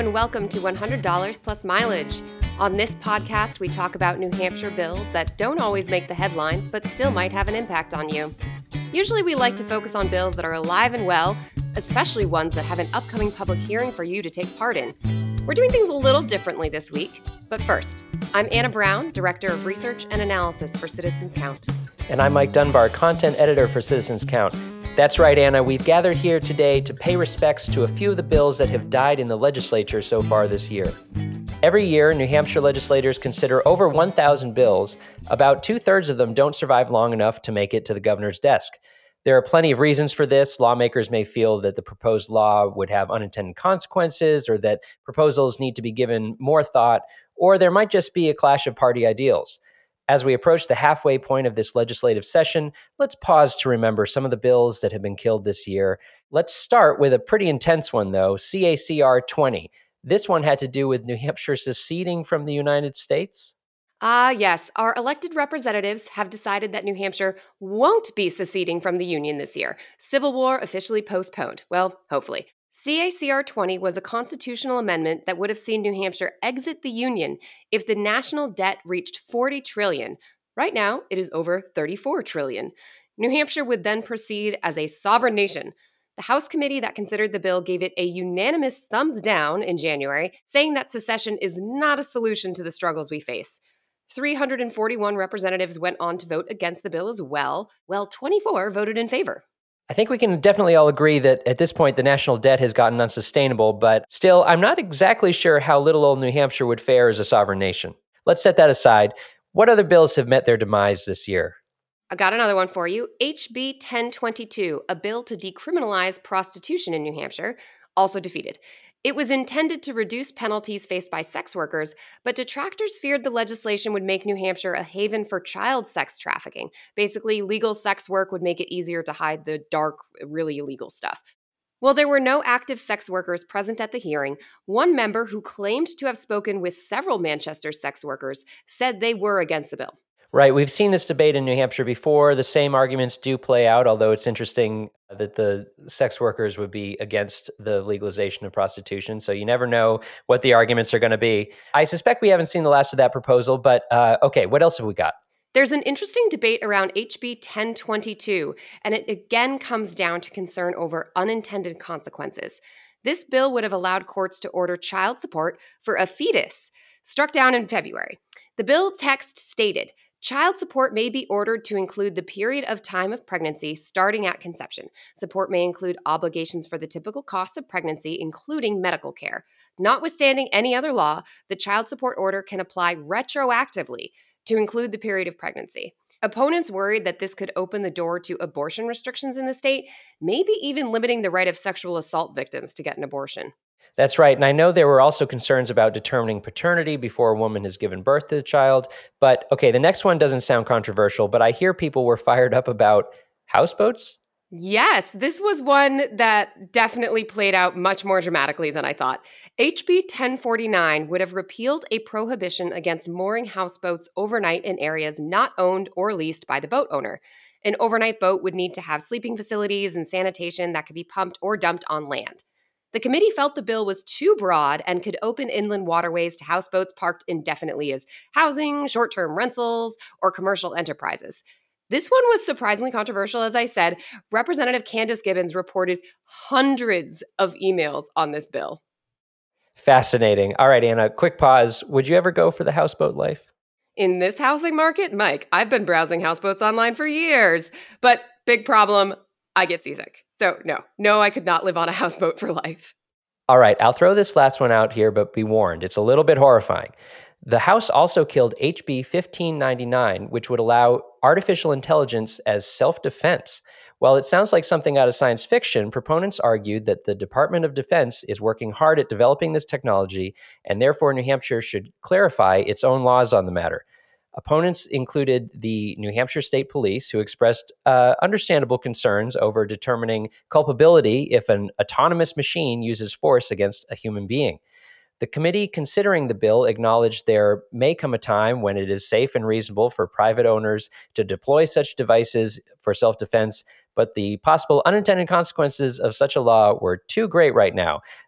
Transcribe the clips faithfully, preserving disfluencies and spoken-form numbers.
and welcome to one hundred dollars Plus Mileage. On this podcast, we talk about New Hampshire bills that don't always make the headlines, but still might have an impact on you. Usually we like to focus on bills that are alive and well, especially ones that have an upcoming public hearing for you to take part in. We're doing things a little differently this week, but first, I'm Anna Brown, Director of Research and Analysis for Citizens Count. And I'm Mike Dunbar, Content Editor for Citizens Count. That's right, Anna. We've gathered here today to pay respects to a few of the bills that have died in the legislature so far this year. Every year, New Hampshire legislators consider over one thousand bills. About two-thirds of them don't survive long enough to make it to the governor's desk. There are plenty of reasons for this. Lawmakers may feel that the proposed law would have unintended consequences, or that proposals need to be given more thought, or there might just be a clash of party ideals. As we approach the halfway point of this legislative session, let's pause to remember some of the bills that have been killed this year. Let's start with a pretty intense one, though, C A C R twenty. This one had to do with New Hampshire seceding from the United States. Ah, yes. Our elected representatives have decided that New Hampshire won't be seceding from the Union this year. Civil War officially postponed. Well, hopefully. C A C R twenty was a constitutional amendment that would have seen New Hampshire exit the Union if the national debt reached forty trillion dollars. Right now, it is over thirty-four trillion dollars. New Hampshire would then proceed as a sovereign nation. The House committee that considered the bill gave it a unanimous thumbs down in January, saying that secession is not a solution to the struggles we face. three hundred forty-one representatives went on to vote against the bill as well, while twenty-four voted in favor. I think we can definitely all agree that at this point, the national debt has gotten unsustainable, but still, I'm not exactly sure how little old New Hampshire would fare as a sovereign nation. Let's set that aside. What other bills have met their demise this year? I got another one for you. H B ten twenty-two, a bill to decriminalize prostitution in New Hampshire, also defeated. It was intended to reduce penalties faced by sex workers, but detractors feared the legislation would make New Hampshire a haven for child sex trafficking. Basically, legal sex work would make it easier to hide the dark, really illegal stuff. While there were no active sex workers present at the hearing, one member who claimed to have spoken with several Manchester sex workers said they were against the bill. Right. We've seen this debate in New Hampshire before. The same arguments do play out, although it's interesting that the sex workers would be against the legalization of prostitution. So you never know what the arguments are going to be. I suspect we haven't seen the last of that proposal, but uh, okay, what else have we got? There's an interesting debate around H B ten twenty-two, and it again comes down to concern over unintended consequences. This bill would have allowed courts to order child support for a fetus, struck down in February. The bill text stated, child support may be ordered to include the period of time of pregnancy starting at conception. Support may include obligations for the typical costs of pregnancy, including medical care. Notwithstanding any other law, the child support order can apply retroactively to include the period of pregnancy. Opponents worried that this could open the door to abortion restrictions in the state, maybe even limiting the right of sexual assault victims to get an abortion. That's right. And I know there were also concerns about determining paternity before a woman has given birth to the child. But okay, the next one doesn't sound controversial, but I hear people were fired up about houseboats. Yes, this was one that definitely played out much more dramatically than I thought. H B ten forty-nine would have repealed a prohibition against mooring houseboats overnight in areas not owned or leased by the boat owner. An overnight boat would need to have sleeping facilities and sanitation that could be pumped or dumped on land. The committee felt the bill was too broad and could open inland waterways to houseboats parked indefinitely as housing, short-term rentals, or commercial enterprises. This one was surprisingly controversial, as I said. Representative Candace Gibbons reported hundreds of emails on this bill. Fascinating. All right, Anna, quick pause. Would you ever go for the houseboat life? In this housing market, Mike, I've been browsing houseboats online for years, but big problem, I get seasick. So no, no, I could not live on a houseboat for life. All right, I'll throw this last one out here, but be warned, it's a little bit horrifying. The House also killed H B fifteen ninety-nine, which would allow artificial intelligence as self-defense. While it sounds like something out of science fiction, proponents argued that the Department of Defense is working hard at developing this technology, and therefore New Hampshire should clarify its own laws on the matter. Opponents included the New Hampshire State Police, who expressed uh, understandable concerns over determining culpability if an autonomous machine uses force against a human being. The committee considering the bill acknowledged there may come a time when it is safe and reasonable for private owners to deploy such devices for self-defense, but the possible unintended consequences of such a law were too great right now.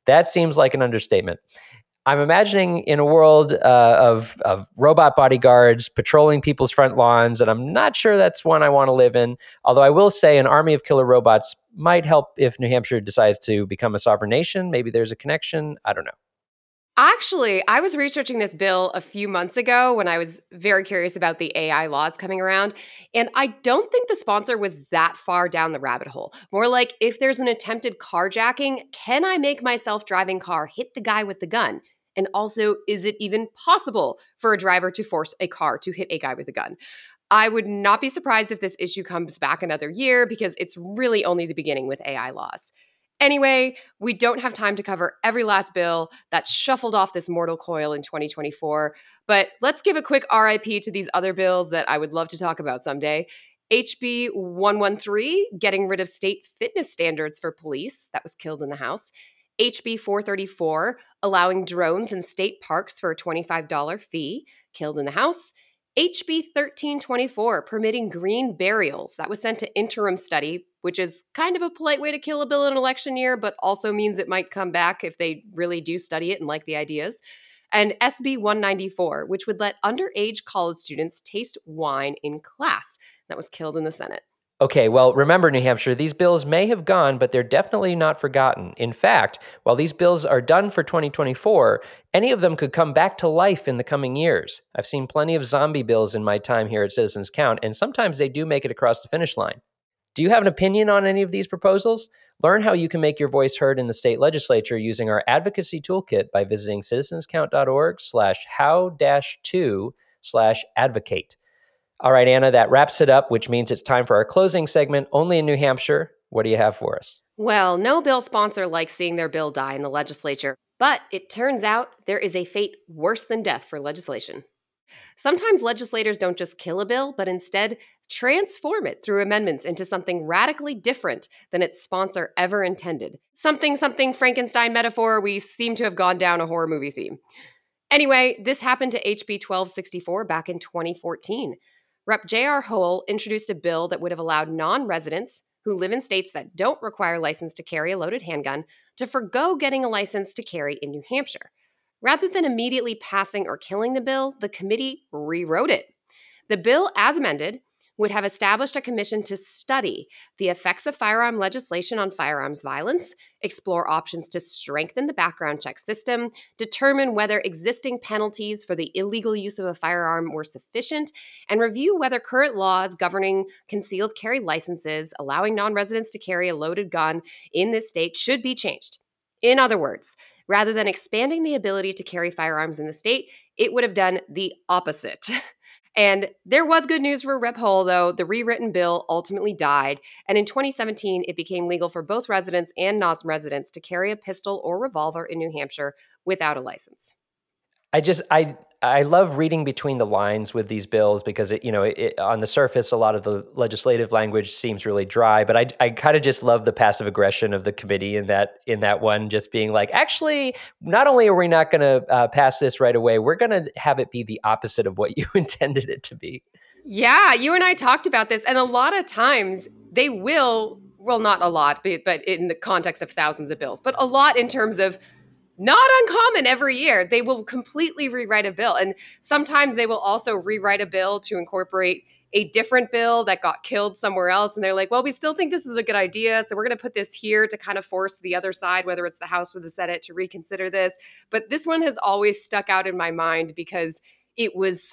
That seems like an understatement. I'm imagining in a world uh, of, of robot bodyguards patrolling people's front lawns, and I'm not sure that's one I want to live in. Although I will say an army of killer robots might help if New Hampshire decides to become a sovereign nation. Maybe there's a connection. I don't know. Actually, I was researching this bill a few months ago when I was very curious about the A I laws coming around. And I don't think the sponsor was that far down the rabbit hole. More like, if there's an attempted carjacking, can I make my self-driving car hit the guy with the gun? And also, is it even possible for a driver to force a car to hit a guy with a gun? I would not be surprised if this issue comes back another year because it's really only the beginning with A I laws. Anyway, we don't have time to cover every last bill that shuffled off this mortal coil in twenty twenty-four, but let's give a quick R I P to these other bills that I would love to talk about someday. H B one thirteen, getting rid of state fitness standards for police, that was killed in the House. H B four thirty-four, allowing drones in state parks for a twenty-five dollars fee, killed in the House. H B thirteen twenty-four, permitting green burials. That was sent to interim study, which is kind of a polite way to kill a bill in an election year, but also means it might come back if they really do study it and like the ideas. And S B one ninety-four, which would let underage college students taste wine in class. That was killed in the Senate. Okay, well, remember, New Hampshire, these bills may have gone, but they're definitely not forgotten. In fact, while these bills are done for twenty twenty-four, any of them could come back to life in the coming years. I've seen plenty of zombie bills in my time here at Citizens Count, and sometimes they do make it across the finish line. Do you have an opinion on any of these proposals? Learn how you can make your voice heard in the state legislature using our advocacy toolkit by visiting citizenscount.org slash how dash two slash advocate. All right, Anna, that wraps it up, which means it's time for our closing segment, only in New Hampshire. What do you have for us? Well, no bill sponsor likes seeing their bill die in the legislature, but it turns out there is a fate worse than death for legislation. Sometimes legislators don't just kill a bill, but instead transform it through amendments into something radically different than its sponsor ever intended. Something, something Frankenstein metaphor, we seem to have gone down a horror movie theme. Anyway, this happened to H B twelve sixty-four back in twenty fourteen. Representative J R Howell introduced a bill that would have allowed non-residents who live in states that don't require a license to carry a loaded handgun to forgo getting a license to carry in New Hampshire. Rather than immediately passing or killing the bill, the committee rewrote it. The bill, as amended, would have established a commission to study the effects of firearm legislation on firearms violence, explore options to strengthen the background check system, determine whether existing penalties for the illegal use of a firearm were sufficient, and review whether current laws governing concealed carry licenses allowing non-residents to carry a loaded gun in this state should be changed. In other words, rather than expanding the ability to carry firearms in the state, it would have done the opposite. And there was good news for Representative Hull, though. The rewritten bill ultimately died, and in twenty seventeen, it became legal for both residents and non-residents to carry a pistol or revolver in New Hampshire without a license. I just, I I love reading between the lines with these bills because, it, you know, it, on the surface, a lot of the legislative language seems really dry, but I, I kind of just love the passive aggression of the committee in that in that one, just being like, actually, not only are we not going to uh, pass this right away, we're going to have it be the opposite of what you intended it to be. Yeah, you and I talked about this, and a lot of times they will, well, not a lot, but, but in the context of thousands of bills, but a lot in terms of not uncommon every year. They will completely rewrite a bill. And sometimes they will also rewrite a bill to incorporate a different bill that got killed somewhere else. And they're like, well, we still think this is a good idea, so we're going to put this here to kind of force the other side, whether it's the House or the Senate, to reconsider this. But this one has always stuck out in my mind because it was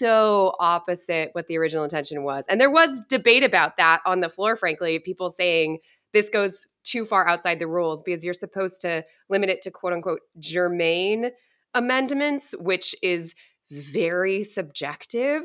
so opposite what the original intention was. And there was debate about that on the floor, frankly, people saying this goes too far outside the rules because you're supposed to limit it to quote unquote germane amendments, which is very subjective.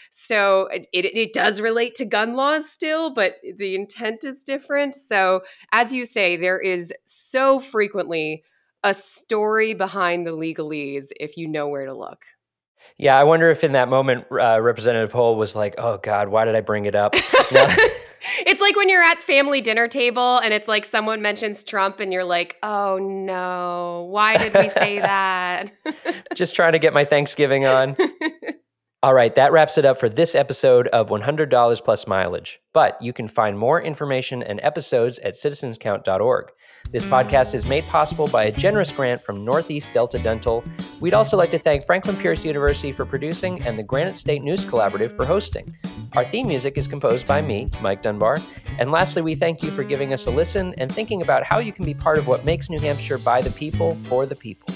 So it, it does relate to gun laws still, but the intent is different. So as you say, there is so frequently a story behind the legalese if you know where to look. Yeah, I wonder if in that moment, uh, Representative Hull was like, oh God, why did I bring it up? Now- It's like when you're at family dinner table and it's like someone mentions Trump and you're like, oh no, why did we say that? Just trying to get my Thanksgiving on. All right, that wraps it up for this episode of one hundred dollars Plus Mileage. But you can find more information and episodes at citizens count dot org. This podcast is made possible by a generous grant from Northeast Delta Dental. We'd also like to thank Franklin Pierce University for producing and the Granite State News Collaborative for hosting. Our theme music is composed by me, Mike Dunbar. And lastly, we thank you for giving us a listen and thinking about how you can be part of what makes New Hampshire by the people, for the people.